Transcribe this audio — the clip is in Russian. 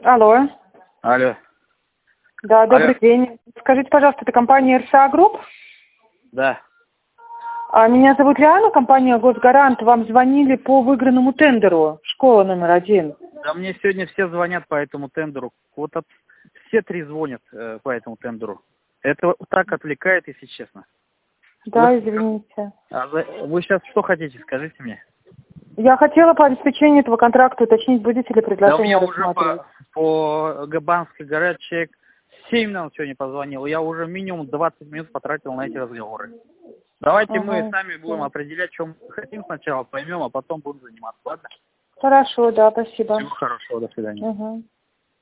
Алло. Алло. Да, Алло. добрый день. Скажите, пожалуйста, это компания РСА Групп? Да. Меня зовут Лиана, компания Госгарант. Вам звонили по выигранному тендеру. Школа номер 1. Да мне сегодня все звонят по этому тендеру. Вот все 3 звонят по этому тендеру. Это так отвлекает, если честно. Да, извините. Вы сейчас что хотите, скажите мне? Я хотела по обеспечению этого контракта уточнить, будете ли Да у предложение меня уже рассматривать. по Габанской горе человек 7 нам сегодня позвонил. Я уже минимум 20 минут потратил на эти разговоры. Давайте мы сами будем определять, что мы хотим сначала, поймем, а потом будем заниматься. Ладно? Хорошо, да, спасибо. Всего хорошего, до свидания.